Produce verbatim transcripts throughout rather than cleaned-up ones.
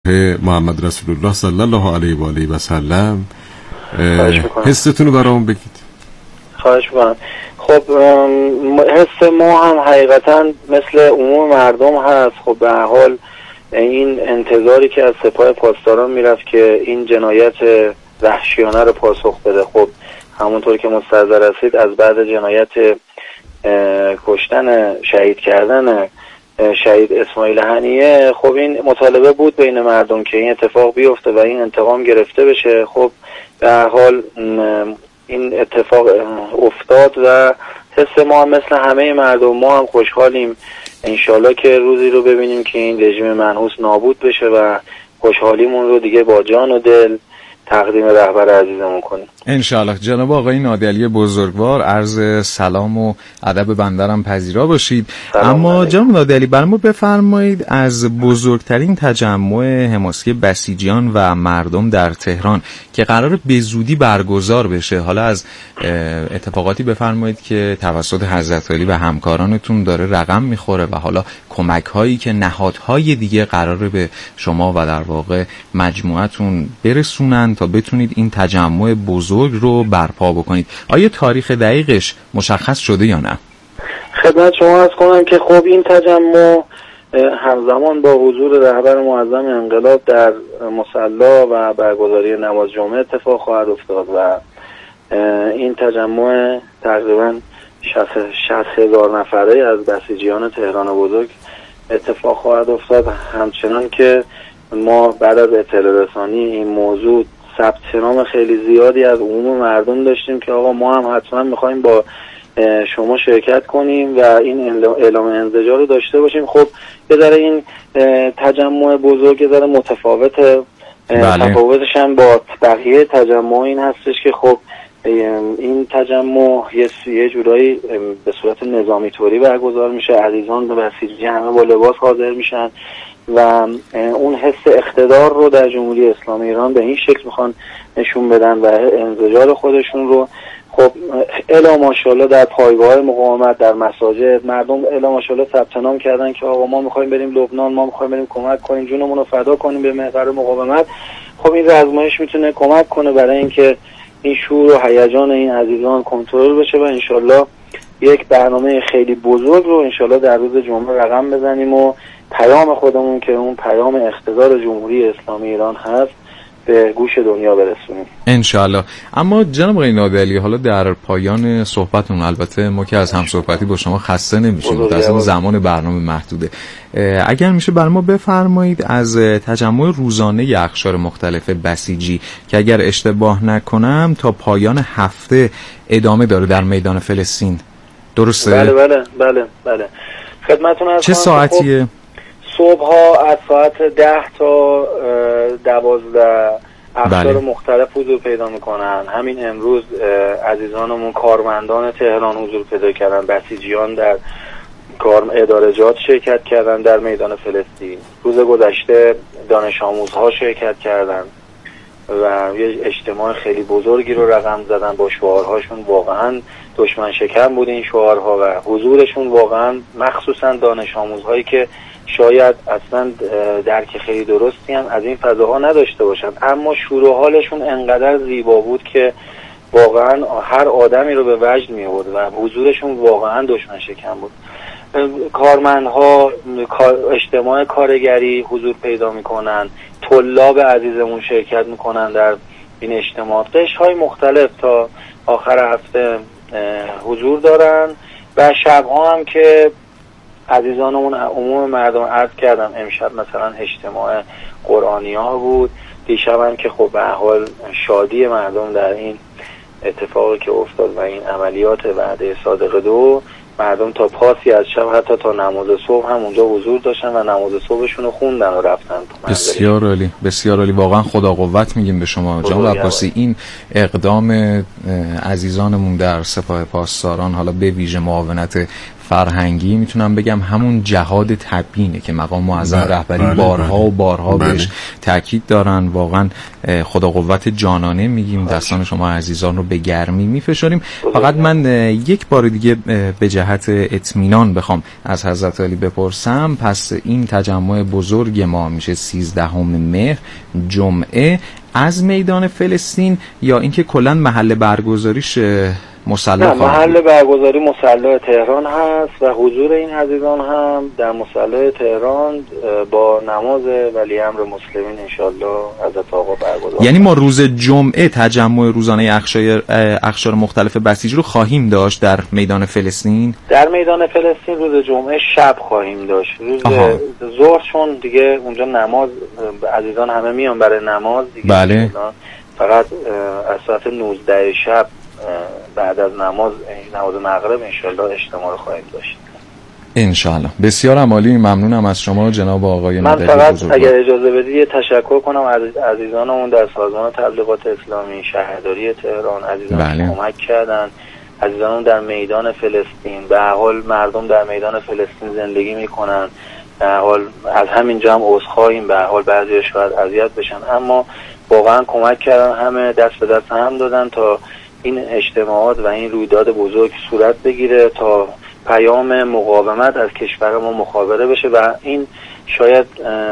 محمد رسول الله صلی الله علیه و آله و سلم حستون رو برامون بگید. خواهش می‌کنم. خب حس ما هم حقیقتا مثل عموم مردم هست. خب به هر حال این انتظاری که از سپاه پاسداران میرفت که این جنایت وحشیانه رو پاسخ بده. خب همونطور که مستحضر هستید از بعد جنایت کشتن شهید کردن شهید اسماعیل هنیه، خب این مطالبه بود بین مردم که این اتفاق بیفته و این انتقام گرفته بشه. خب به هر حال این اتفاق افتاد و حس ما هم مثل همه مردم ما هم خوشحالیم انشالله که روزی رو ببینیم که این رژیم منحوس نابود بشه و خوشحالیمون رو دیگه با جان و دل تقدیم رهبر عزیزمون کنیم انشالله. جناب آقای نادعلی بزرگوار، عرض سلام و ادب بندرم پذیرا باشید. اما جناب نادعلی برای ما بفرمایید از بزرگترین تجمع حماسی بسیجیان و مردم در تهران که قرار به زودی برگزار بشه، حالا از اتفاقاتی بفرمایید که توسط حضرت علی و همکارانتون داره رقم میخوره و حالا کمک هایی که نهادهای دیگه قراره به شما و در واقع مجموعتون برسونن تا بتونید این تجمع بزرگ رو برپا بکنید. آیا تاریخ دقیقش مشخص شده یا نه؟ خدمت شما عرض کنم که خب این تجمع همزمان با حضور رهبر معظم انقلاب در مصلی و برگزاری نماز جمعه اتفاق خواهد افتاد و این تجمع تقریبا شصت هزار نفره از بسیجیان تهران بزرگ اتفاق خواهد افتاد. همچنان که ما بعد از اطلاع رسانی این موضوع ثبت نام خیلی زیادی از عموم مردم داشتیم که آقا ما هم حتما میخوایم با شما شرکت کنیم و این اعلام انزجار رو داشته باشیم. خب یه ذره این تجمع بزرگ یه ذره متفاوته. بله. تفاوتش هم با بقیه تجمع این هستش که خب این تجمع یه جورایی به صورت نظامی طوری برگزار میشه، عزیزان به بسیجی همه با لباس حاضر میشن و اون حس اقتدار رو در جمهوری اسلامی ایران به این شکل میخوان نشون بدن و انزجار خودشون رو. خب الا ماشاءالله در پایگاه مقاومت در مساجد مردم الا ماشاءالله ثبت نام کردن که آقا ما میخوایم بریم لبنان، ما میخوایم بریم کمک کنیم، جونمون رو فدا کنیم به محور مقاومت. خب این رزمایش میتونه کمک کنه برای اینکه این شور و هیجان این عزیزان کنترل بشه و انشالله یک برنامه خیلی بزرگ رو انشالله در روز جمعه رقم بزنیم و پیام خودمون که اون پیام اقتدار جمهوری اسلامی ایران هست به گوش دنیا برسونیم انشالله. اما جناب آقای نادعلی، حالا در پایان صحبتون البته ما که از هم صحبتی با شما خسته نمیشیم، متأسفانه زمان برنامه محدوده، اگر میشه برای ما بفرمایید از تجمع روزانه اقشار مختلف بسیجی که اگر اشتباه نکنم تا پایان هفته ادامه داره در میدان فلسطین، درسته؟ بله بله بله بله. خدمتتون هستم. چه ساعتیه؟ صبح ها از ساعت ده تا دوازده اقشار بله. مختلف حضور پیدا میکنن. همین امروز عزیزانمون کارمندان تهران حضور پیدا کردن، بسیجیان در کار ادارجات شرکت کردن در میدان فلسطین. روز گذشته دانش آموزها شرکت کردن و یه اجتماع خیلی بزرگی رو رقم زدن با شعارهاشون. واقعا دشمن شکن بود این شعارها و حضورشون واقعا مخصوصا دانش آموزهایی که شاید اصلا درک خیلی درستی هم از این فضاها نداشته باشن، اما شور و حالشون انقدر زیبا بود که واقعا هر آدمی رو به وجد می آورد و حضورشون واقعا دشمن شکن بود. کارمندها اجتماع کارگری حضور پیدا میکنن، طلاب عزیزمون شرکت میکنن در این اجتماع، قشرهای مختلف تا آخر هفته حضور دارن و شبها هم که عزیزانمون عموم مردم عرض کردم امشب مثلا اجتماع قرآنی ها بود، دیشب هم که خب به حال شادی مردم در این اتفاقی که افتاد و این عملیات وعده صادق دو، مردم تا پاسی از شب حتی تا نماز صبح هم اونجا حضور داشتن و نماز صبحشون رو خوندن و رفتن. بسیار عالی، بسیار عالی. واقعا خدا قوت میگیم به شما جناب عباسی. این اقدام عزیزانمون در سپاه پاسداران، حالا به ویژه معاونت فرهنگی میتونم بگم همون جهاد تبیینه که مقام معظم رهبری بله بارها بله. و بارها بله. بهش تاکید دارن. واقعا خدا قوت جانانه میگیم، دستان شما عزیزان رو به گرمی میفشاریم. فقط من یک بار دیگه به جهت اطمینان بخوام از حضرت علی بپرسم، پس این تجمع بزرگ ما میشه سیزدهم مهر جمعه از میدان فلسطین یا اینکه کلا محل برگزاریش مصلی؟ محل برگزاری مصلی تهران هست و حضور این عزیزان هم در مصلی تهران با نماز ولی امر مسلمین انشالله حضرت آقا برگزار. یعنی ما روز جمعه تجمع روزانه اخشار اخشار مختلف بسیج رو خواهیم داشت در میدان فلسطین؟ در میدان فلسطین روز جمعه شب خواهیم داشت. روز ظهر چون دیگه اونجا نماز عزیزان همه میان برای نماز دیگه. بله. فقط از ساعت نوزده شب بعد از نماز نماز مغرب انشالله اجتماع رو خواهیم داشت انشالله. بسیار عالی، ممنونم از شما جناب آقای من فقط اگر اجازه بدید یه تشکر کنم از عزیزانمون در سازمان تبلیغات اسلامی شهرداری تهران، عزیزان بله. کمک کردن، عزیزانمون در میدان فلسطین. به هر حال مردم در میدان فلسطین زندگی میکنن، به هر حال از همینجا هم عذرخواهیم، به هر حال بعضی شاید اذیت بشن، اما واقعا کمک کردن، همه دست به دست هم دادن تا این اجتماعات و این رویداد بزرگ صورت بگیره، تا پیام مقاومت از کشور ما مخابره بشه. و این شاید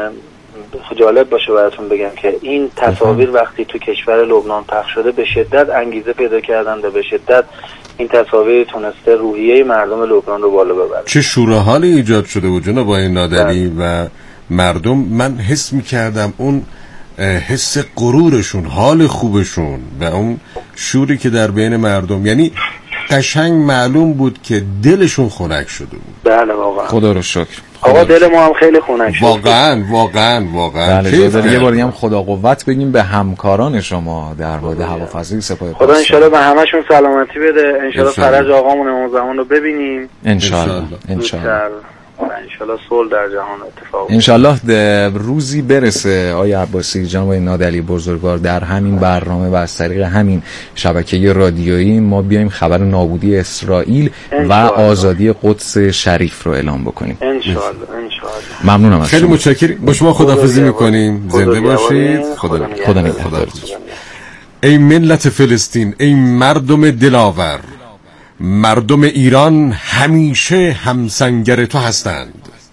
جالب باشه براتون بگم که این تصاویر وقتی تو کشور لبنان پخش شده به شدت انگیزه پیدا کردن و به شدت این تصاویر تونسته روحیه مردم لبنان رو بالا ببره. چه شورحالی ایجاد شده بود جناب آقای نادری و مردم. من حس می‌کردم اون حس غرورشون، حال خوبشون و اون شوری که در بین مردم، یعنی قشنگ معلوم بود که دلشون خنک شده بود. بله واقعا خدا رو شکر. آقا دل ما هم خیلی خنک شد واقعا واقعا واقعا. بله یه باری هم خدا قوت بگیم به همکاران شما در واحد هوافضایی سپاه خدا انشالله به همشون سلامتی بده، انشالله فرج آقامون امام زمان رو ببینیم انشالله انشالله انشالله صلح در جهان اتفاق. انشالله روزی برسه آقای عباسی جناب نادعلی بزرگوار در همین برنامه و از طریق همین شبکه رادیویی ما بیایم خبر نابودی اسرائیل و آزادی قدس شریف رو اعلام بکنیم انشالله انشالله. ممنونم از خیلی متشکرم. با شما خداحافظی میکنیم. زنده باشید. خدا خدا نگهدارتون. ای ملت فلسطین، ای مردم دلاور، مردم ایران همیشه همسنگر تو هستند.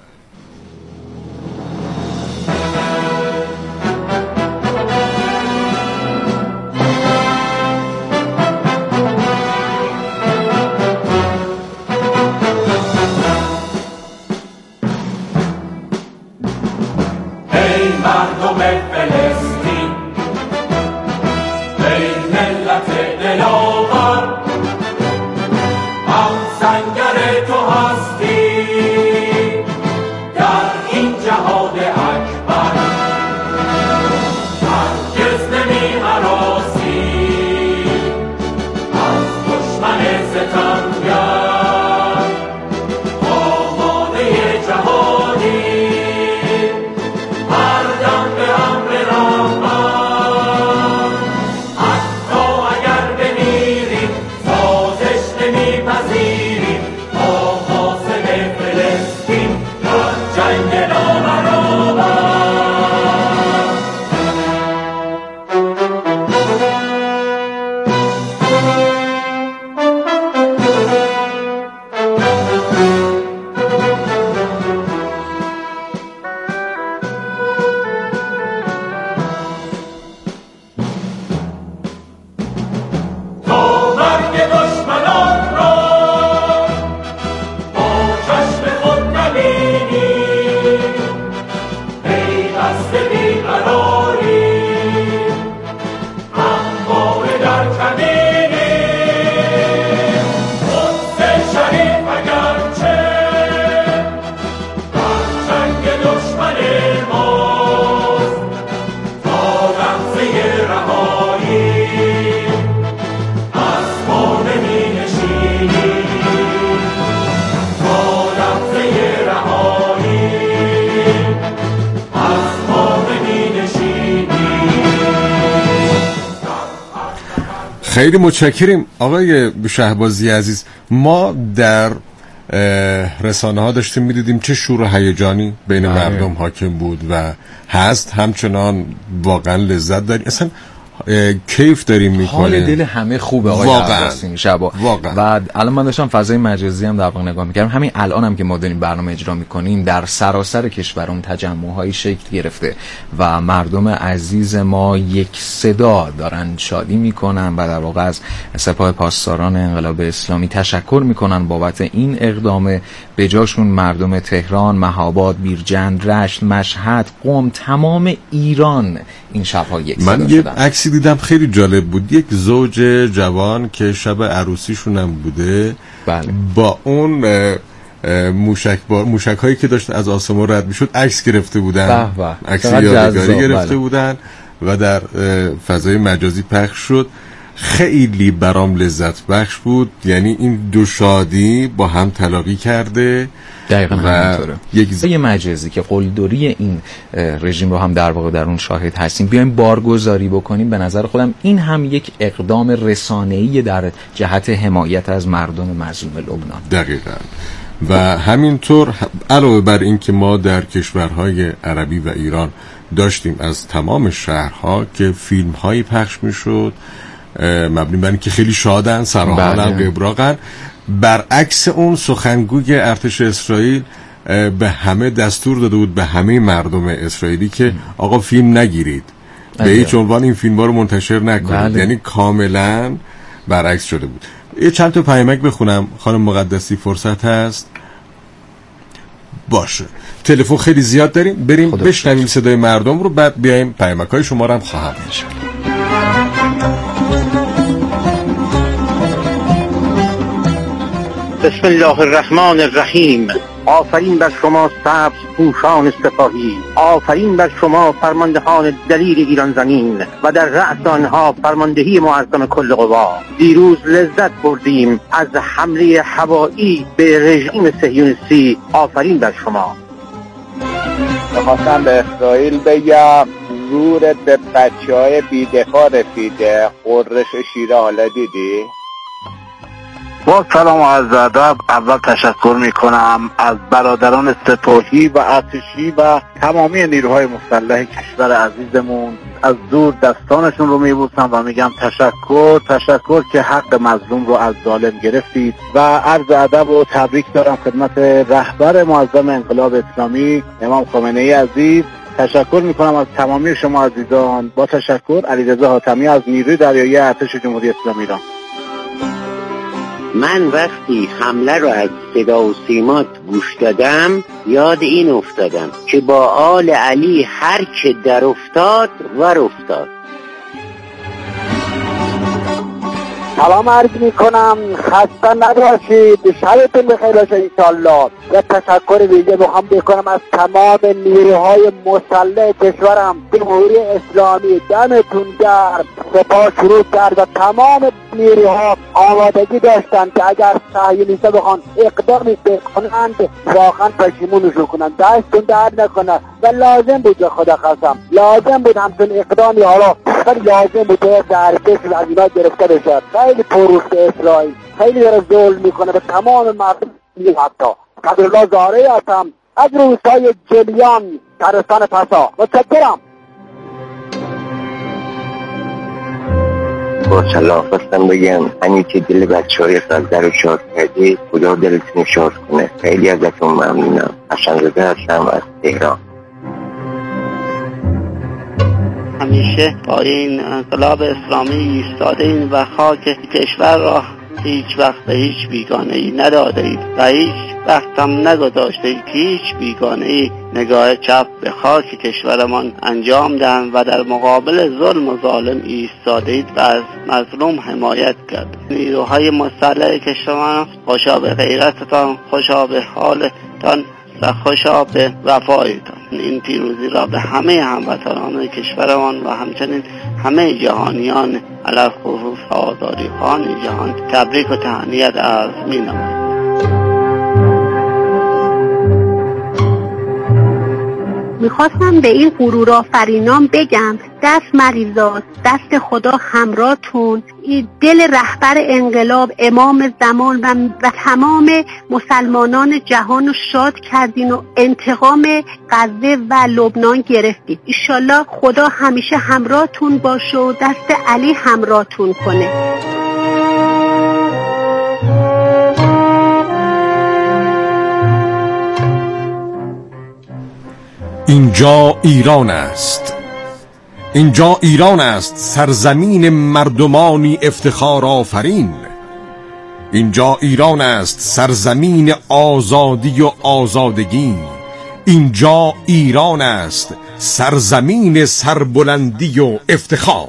ای مردم فلسطین، ای ملت دلاور، همسنگر تو هستی در این جهاد اکبر. هرگز نمی هراسی از دشمن ستمگر، آماده جهادی هر دم به امر رحمت. حتی اگر بمیری سازش نمیپذیری، با حاصل فلسطین در جنگ نابرابر. تا مرگ دشمنان را با چشم خود نبینی، پیوسته بیقراری همواره در کمینی. قدس شریف اگرچه در جنگ دشمن ماست، تا لحظه رهایی از ما نمی نشینی، تا لحظه رهایی از ما نمی نشینی. خیلی متشکریم آقای شهبازی عزیز. ما در رسانه ها داشتیم میدیدیم چه شور و هیجانی بین آه. مردم حاکم بود و هست، همچنان واقعا لذت داریم، اصلا کیف داریم میکنیم، حال دل همه خوبه آقای عباسی این شبا. و الان من داشتم فضای مجازی هم در واقع نگاه میکردم، همین الان هم که ما داریم برنامه اجرا میکنیم در سراسر کشورم تجمع‌های شکل گرفته و مردم عزیز ما یک صدا دارن شادی میکنن و در واقع از سپاه پاسداران انقلاب اسلامی تشکر میکنن بابت این اقدام. به جاشون مردم تهران، مهاباد، بیرجند، رشت، مشهد، قم، تمام ایران این شب‌ها یک صدا من یه عکسی دیدم خیلی جالب بود، یک زوج جوان که شب عروسیشون هم بوده، بله. با اون موشک با موشک هایی که داشت از آسمون رد میشد عکس گرفته بودن، عکس یادگاری گرفته بله. بودن و در فضای مجازی پخش شد. خیلی برام لذت بخش بود، یعنی این دو شادی با هم تلاقی کرده. دقیقاً همینطوره. یک زی مجازی که قلدری این رژیم رو هم در واقع در اون شاهد هستیم، بیایم بارگذاری بکنیم. به نظر خودم این هم یک اقدام رسانه‌ای در جهت حمایت از مردم مظلوم لبنان. دقیقاً. و همینطور علاوه بر این که ما در کشورهای عربی و ایران داشتیم از تمام شهرها که فیلم‌هایی پخش می‌شد مبنی بر اینکه خیلی شادن، سرحالن، قبراقن، برعکس اون سخنگوی ارتش اسرائیل به همه دستور داده بود، به همه مردم اسرائیلی که آقا فیلم نگیرید، به هیچ عنوان این فیلم ها رو منتشر نکنید. بله. یعنی کاملا برعکس شده بود. یه چند تا پیامک بخونم خانم مقدسی، فرصت هست؟ باشه. تلفن خیلی زیاد داریم، بریم بشنویم صدای مردم رو، بعد بیایم پیامک های شما رو هم خواهم نشون. بسم الله الرحمن الرحیم. آفرین بر شما سبز پوشان سپاهی، آفرین بر شما فرماندهان دلیر ایران زمین و در رأس آنها فرماندهی معظم کل قوا. دیروز لذت بردیم از حمله هوایی به رژیم صهیونیستی. آفرین بر شما. میخواستم به اسرائیل بگم زورت به بچه های بیدفاع رسیده. قررش شیره حالا دیدی؟ با سلام و عرض ادب. اول تشکر میکنم از برادران سپاهی و ارتشی و تمامی نیروهای مسلح کشور عزیزمون، از دور دستانشون رو میبوسم و میگم تشکر تشکر که حق مظلوم رو از ظالم گرفتید و عرض ادب و تبریک دارم خدمت رهبر معظم انقلاب اسلامی امام خامنه ای عزیز. تشکر میکنم از تمامی شما عزیزان. با تشکر، علیرضا حاتمی از نیروی دریایی ارتش جمهوری اسلامی ایران. من وقتی حمله رو از صدا و سیمات گوش دادم یاد این افتادم که با آل علی هر که در افتاد ور افتاد. سلام عرض می کنم، خسته نباشید، شبتون بخیر باشه انشالله. و تشکر ویژه بخوام بکنم از تمام نیروهای مسلح کشورم، جمهوری اسلامی. دمتون گرم. سپاه شروع کرد و تمام نیروها آمادگی داشتن که اگر صهیونیست‌ها بخوان اقدامی بکنند واقعا پشیمونشون کنن. دستتون درد نکنه و لازم بود، به خدا قسم لازم بود همچون اقدامی، حالا خیلی لازم بود در کشور از اینا گرفته بشه. خیلی پروست اسرائیل، خیلی داره ظلم میکنه به تمام مردم. حتی قدرالله زاره هستم از روستای جلیان، ترستان پسا. متشکرم. با سلام خواستم بگم همین که دل بچه های غزه رو شاد کردی، خدا دلتون شاد کنه. خیلی ازتون ممنونم. حسن‌زاده هستم از تهران. همیشه با این انقلاب اسلامی ایستاده این و خاک کشور را هیچ وقت به هیچ بیگانه ای نداده اید و هیچ وقت هم نگذاشته اید که هیچ بیگانه ای نگاه چپ به خاک کشورمان انجام دهند و در مقابل ظلم و ظالم ایستاده اید و از مظلوم حمایت کرد. نیروهای مسلح کشورمان خوشا به غیرتتان، خوشا به حالتان و خوشا به وفایتان. این پیروزی را به همه هموطنان کشورمان و همچنین همه جهانیان علی خصوص آزادی خان جهان تبریک و تهنیت عرض می‌نمایم. میخواستم به این غرور آفرینان بگم دست مریضات، دست خدا همراهتون، دل رهبر انقلاب، امام زمان و, و تمام مسلمانان جهان رو شاد کردین و انتقام غزه و لبنان گرفتید. ایشالله خدا همیشه همراهتون باشه و دست علی همراهتون کنه. اینجا ایران است، اینجا ایران است، سرزمین مردمانی افتخار آفرین. اینجا ایران است، سرزمین آزادی و آزادگی. اینجا ایران است، سرزمین سربلندی و افتخار.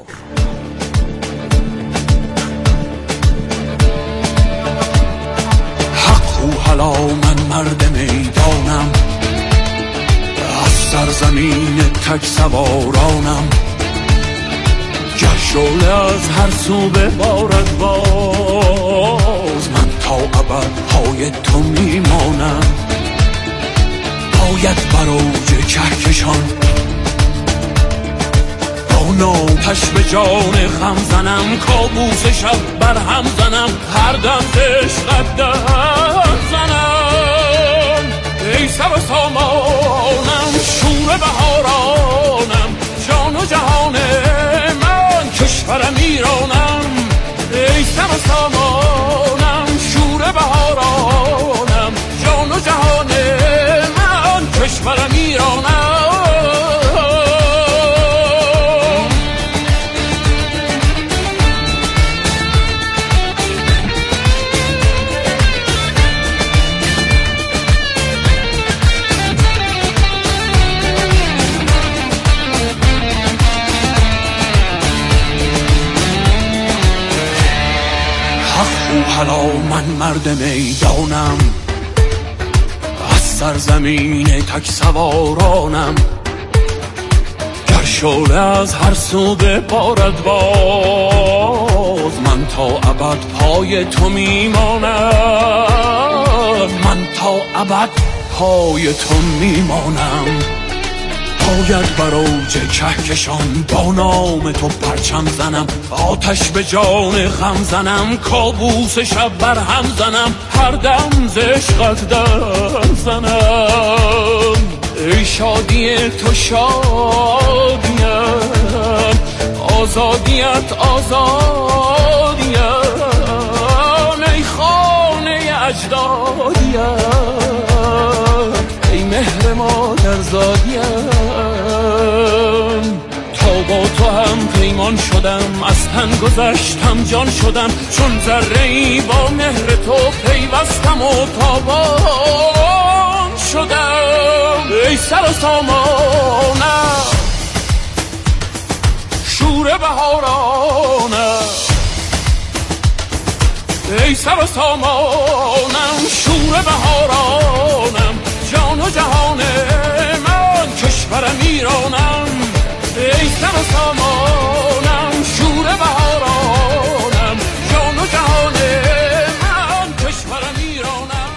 حق و حلا من مرد میدانم، از سرزمین تک سوارانم. گر شعله از هر سو ببارد باز، من تا ابد پای تو میمانم. باید بر اوج کهکشان با ناتش به جان خم زنم، کابوس شب بر هم زنم، هر دم عشقت در زنم. ای سر و سامانم، شور بهارانم، جان و جهان من، کشورم ایرانم. ای سر و سامانم، شور بهارانم، جان و جهان من، کشورم ایرانم. حالا من مرد میدانم، از سرزمین تک سوارانم. گر شعله از هر سو ببارد باز، من تا ابد پای تو میمانم. من تا ابد پای تو میمانم. باید بر اوج کهکشان با نام تو پرچم زنم، آتش به جان خم زنم، کابوس شب بر هم زنم، هر دم ز عشقت در زنم. ای شادی تو شادیم، آزادیت آزادیم. ای خانه اجدادیم، ای مهر مادر زادیم. تا با تو هم پیمان شدم، از تن گذشتم جان شدم، چون ذره ای با مهر تو پیوستم و تابان شدم. ای سر و سامانم، شور بهارانم. ای سر و سامانم، شور بهارانم، جان و جهان من، کشورم ایرانم. ای سر و سامانم، شور بهارانم، جان و جهان من، کشورم ایرانم.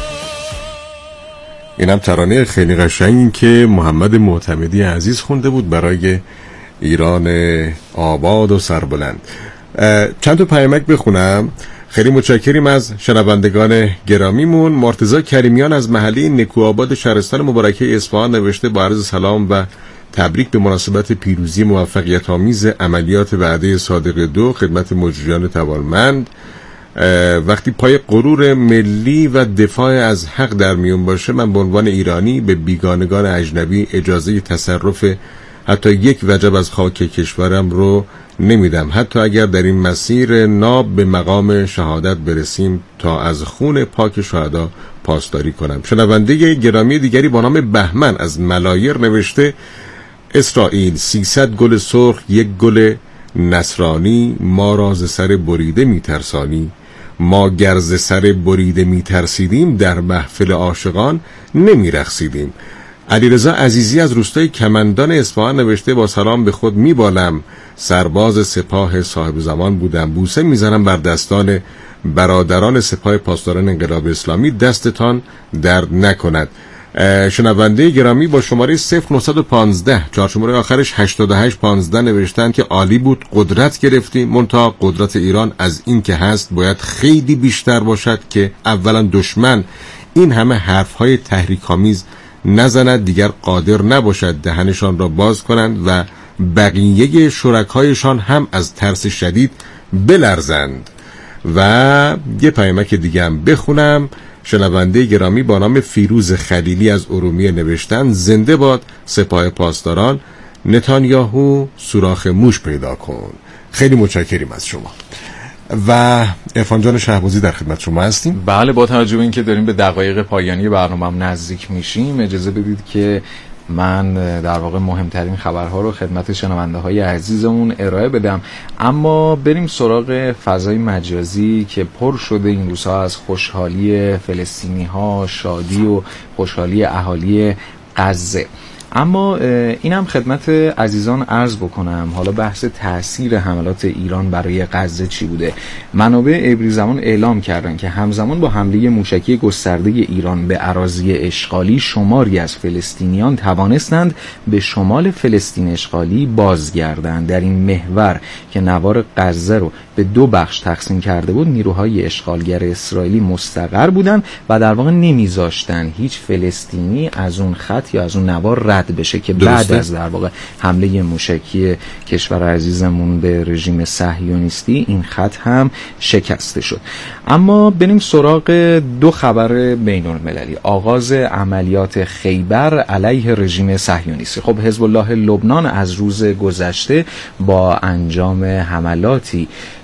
اینم ترانه خیلی قشنگی که محمد معتمدی عزیز خونده بود برای ایران آباد و سربلند. چند تا پیامک بخونم. خیلی متشکریم از شنوندگان گرامیمون. مرتضی کریمیان از محله نکوآباد شهرستان مبارکه اصفهان نوشته با عرض سلام و تبریک به مناسبت پیروزی موفقیت آمیز عملیات وعده صادق دو خدمت مجریان توانمند. وقتی پای غرور ملی و دفاع از حق در میون باشه، من به عنوان ایرانی به بیگانگان اجنبی اجازه تصرف حتی یک وجب از خاک کشورم رو نمیدم، حتی اگر در این مسیر ناب به مقام شهادت برسیم تا از خون پاک شهدا پاسداری کنم. شنونده گرامی دیگری با نام بهمن از ملایر نوشته اسرائیل سیصد گل سرخ یک گل نصرانی، ما را ز سر بریده میترسانی. ما گر ز سر بریده میترسیدیم، در محفل عاشقان نمیرقصیدیم. علیرضا عزیزی از روستای کمندان اصفهان نوشته با سلام به خود میبالم، سرباز سپاه صاحب زمان بودم، بوسه میزنم بر دستان برادران سپاه پاسداران انقلاب اسلامی، دستتان درد نکند. شنونده گرامی با شماره صفر نه یک پنج چهار شماره آخرش هشتاد و هشت پانزده نوشتن که عالی بود، قدرت گرفتیم، منتها قدرت ایران از این که هست باید خیلی بیشتر باشد که اولا دشمن این همه حرفهای تحریک‌آمیز نزند، دیگر قادر نباشد دهنشان را باز کنند و بقیه شرکایشان هم از ترس شدید بلرزند. و یه پیامک دیگه هم بخونم. شنونده گرامی با نام فیروز خلیلی از ارومیه نوشتن زنده باد سپاه پاسداران، نتانیاهو سوراخ موش پیدا کن. خیلی متشکریم از شما. و عرفان جان شهبازی در خدمت شما هستیم. بله، با توجه به اینکه داریم به دقایق پایانی برنامه‌ام نزدیک میشیم، اجازه بدید که من در واقع مهمترین خبرها رو خدمت شنونده های عزیزمون ارائه بدم. اما بریم سراغ فضای مجازی که پر شده این روزها از خوشحالی فلسطینی ها، شادی و خوشحالی اهالی غزه. اما اینم خدمت عزیزان عرض بکنم، حالا بحث تأثیر حملات ایران برای غزه چی بوده. منابع عبری زمان اعلام کردن که همزمان با حمله موشکی گسترده ایران به اراضی اشغالی، شماری از فلسطینیان توانستند به شمال فلسطین اشغالی بازگردند. در این محور که نوار غزه رو به دو بخش تقسیم کرده بود، نیروهای اشغالگر اسرائیلی مستقر بودند و در واقع نمیذاشتن هیچ فلسطینی از اون خط یا از اون نوار رد بشه که درسته. بعد از در واقع حمله موشکی کشور عزیزمون به رژیم صهیونیستی این خط هم شکسته شد. اما بریم سراغ دو خبر بین المللی. آغاز عملیات خیبر علیه رژیم صهیونیستی. خب حزب الله لبنان از روز گذشته با انجام حملاتی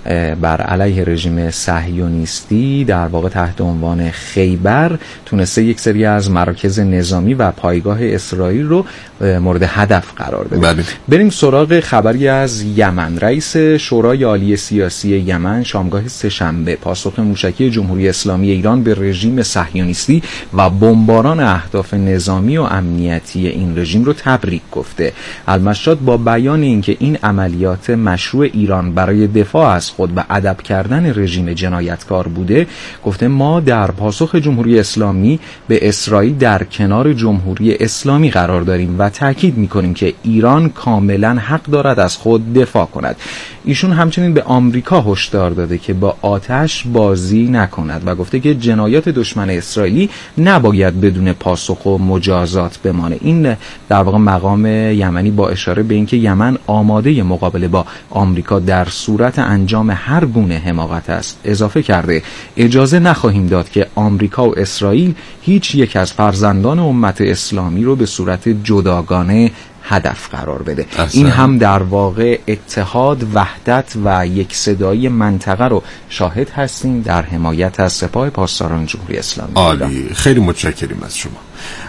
بر علیه رژیم صهیونیستی در واقع تحت عنوان خیبر تونسته یک سری از مراکز نظامی و پایگاه اسرائیل رو مورد هدف قرار بده. بله. بریم سراغ خبری از یمن. رئیس شورای عالی سیاسی یمن شامگاه سه‌شنبه پاسخ موشکی جمهوری اسلامی ایران به رژیم صهیونیستی و بمباران اهداف نظامی و امنیتی این رژیم رو تبریک گفته. المشاد با بیان اینکه این عملیات مشروع ایران برای دفاع از خود و ادب کردن رژیم جنایتکار بوده، گفته ما در پاسخ جمهوری اسلامی به اسرائیل در کنار جمهوری اسلامی قرار داریم و تاکید می‌کنیم که ایران کاملا حق دارد از خود دفاع کند. ایشون همچنین به آمریکا هشدار داده که با آتش بازی نکند و گفته که جنایات دشمن اسرائیلی نباید بدون پاسخ و مجازات بمانه. این در واقع مقام یمنی با اشاره به اینکه یمن آماده مقابله با آمریکا در صورت انجام هر گونه حماقت است. اضافه کرده اجازه نخواهیم داد که آمریکا و اسرائیل هیچ یک از فرزندان امت اسلامی رو به صورت جداگانه هدف قرار بده. اصلا. این هم در واقع اتحاد، وحدت و یک صدایی منطقه رو شاهد هستیم در حمایت از سپاه پاسداران جمهوری اسلامی. عالی، خیلی متشکریم از شما.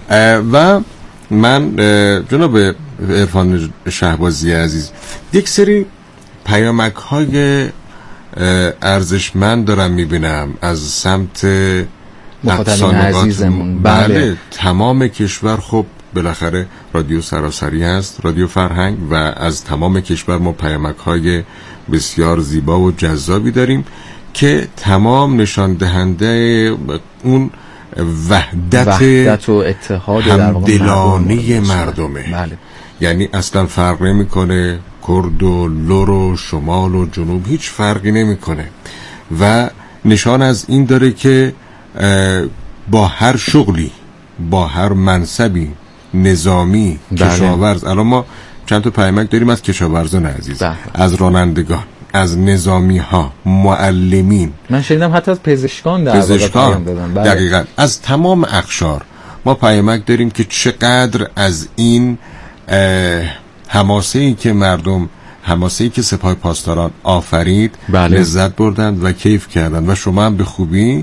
و من جناب عرفان شهبازی عزیز یک سری پیامک های ارزشمند دارم میبینم از سمت مخاطبین عزیزمون. بله. بله تمام کشور خب بالاخره رادیو سراسری هست، رادیو فرهنگ، و از تمام کشور ما پیامک های بسیار زیبا و جذابی داریم که تمام نشان دهنده اون وحدت, وحدت و اتحاد همدلانه مردمه. بله. یعنی اصلا فرق نمیکنه کرد و لور و شمال و جنوب، هیچ فرقی نمیکنه و نشان از این داره که با هر شغلی، با هر منصبی نظامی، بله. کشاورز، الان ما چند تا پیامک داریم از کشاورزان عزیز، بله. از رانندگان، از نظامی ها، معلمین، من شنیدم حتی از پزشکان در پزشکان پیام دادن. بله. دقیقاً از تمام اقشار ما پیامک داریم که چقدر از این حماسه‌ای که مردم حماسه‌ای که سپاه پاسداران آفرید، بله. لذت بردند و کیف کردند و شما هم به خوبی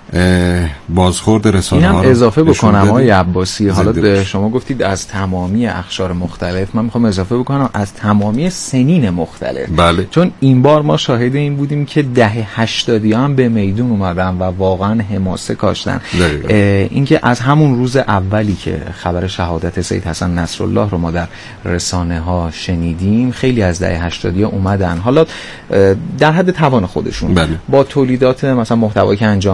بازخورد رسانه ها رو اضافه بکنم آقای عباسی. حالا شما گفتید از تمامی اقشار مختلف، من میخوام اضافه بکنم از تمامی سنین مختلف. بله. چون این بار ما شاهد این بودیم که دهه هشتادی هم به میدون اومدن و واقعا حماسه کاشتن. اینکه از همون روز اولی که خبر شهادت سید حسن نصرالله رو ما در رسانه ها شنیدیم، خیلی از دهه هشتادی ها اومدن، حالا در حد توان خودشون، بله. با تولیدات مثلا محتوایی که انجام میدادن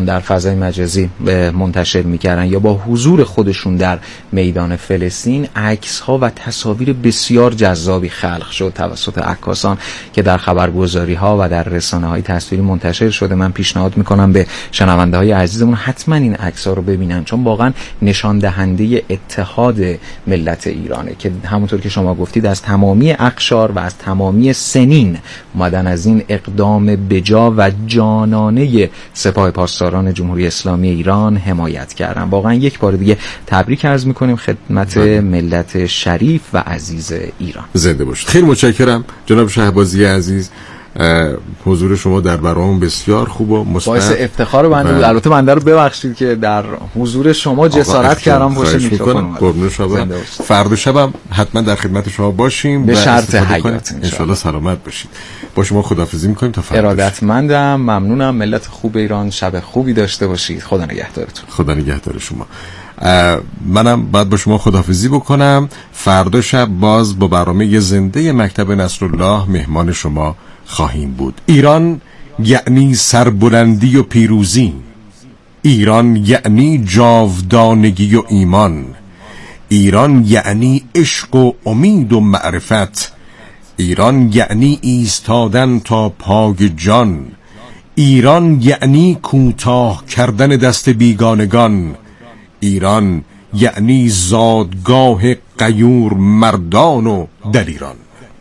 در فضای مجازی منتشر میکردن یا با حضور خودشون در میدان فلسطین، عکس ها و تصاویر بسیار جذابی خلق شد توسط عکاسان که در خبرگزاری ها و در رسانه های تصویری منتشر شده. من پیشنهاد میکنم به شنونده های عزیزمون حتما این عکس ها رو ببینن، چون واقعا نشان دهنده اتحاد ملت ایرانه که همونطور که شما گفتید از تمامی اقشار و از تمامی سنین اومدن از این اقدام بجا و جانانه سپاه پاسداران جمهوری اسلامی ایران حمایت کردن. واقعا یک بار دیگه تبریک عرض میکنیم خدمت ملت شریف و عزیز ایران. زنده باشید. خیلی متشکرم جناب شهبازی عزیز، حضور شما در برنامه بسیار خوب و مثبت، باعث افتخار بنده بود. البته بنده رو ببخشید که در حضور شما جسارت کردم پشت میکروفون. قربون شما. فردا شبم حتما در خدمت شما باشیم به شرط حیات ان شاء الله. سلامت باشید. با شما خداحافظی میکنیم تا فردا. ارادتمندم، ممنونم. ملت خوب ایران شب خوبی داشته باشید. خدا نگهدارتون. خدا نگهدار شما. منم باید با شما خداحافظی بکنم. فردا شب باز با برنامه زنده مکتب نصرالله مهمان شما خواهیم بود. ایران یعنی سربلندی و پیروزی، ایران یعنی جاودانگی و ایمان، ایران یعنی عشق و امید و معرفت، ایران یعنی ایستادن تا پای جان، ایران یعنی کوتاه کردن دست بیگانگان، ایران یعنی زادگاه غیور مردان و دلیران.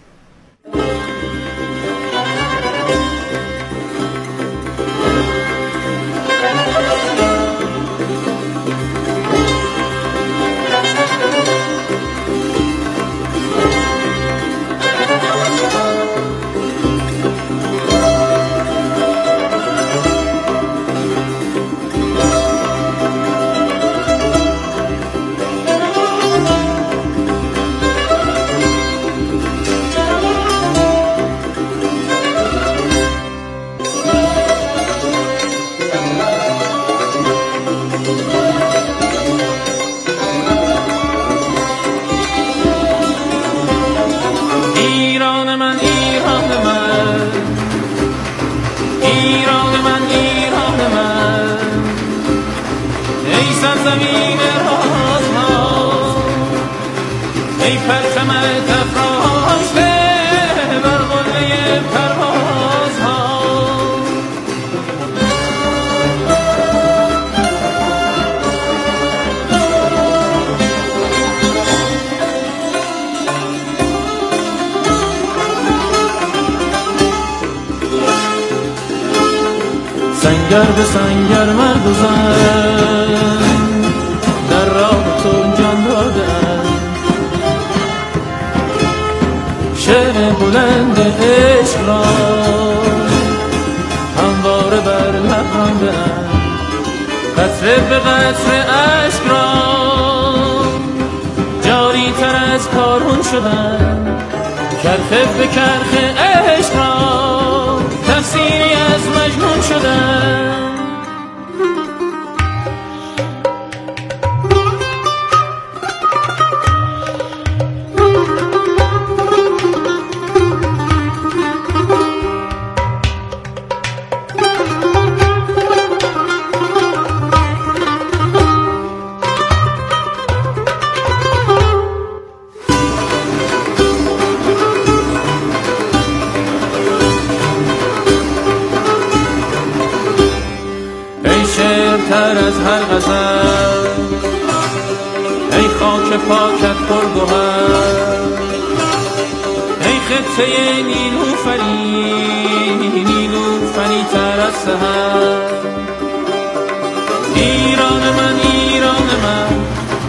سنگر به سنگر مرد و زن در راه تو جان دادن، شعر بلند عشق را همواره بر لب راندن، قطره به قطره عشق را جاری تر از کارون شدن، کرخه به کرخه عشق را تفسیری از مجنون شدن. تر از هر غزل ای خاک پاکت پرگوهر، ای خطه نیلوفری نیلوفری تر از سحر، ایران من ایران من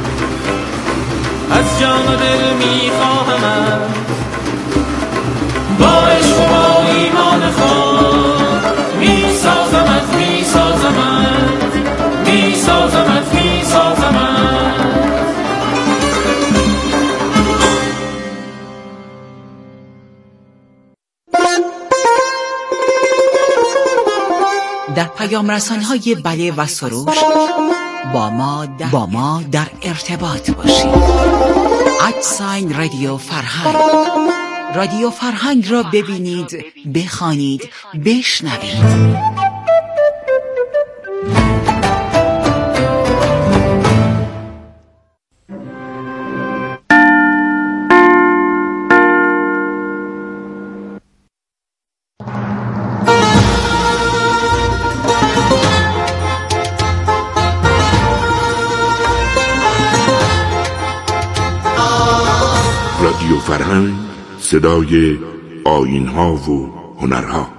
از جان و دل میخواهمت، با عشق و با ایمان خود میسازمت میسازمت میسازمت میسازمت. در پیام رسان‌های بله و سروش با ما در, با ما در ارتباط باشید. ادساین رادیو فرهنگ، رادیو فرهنگ را ببینید، بخوانید، بشنوید. فرهنگ صدای آیین‌ها و هنرها.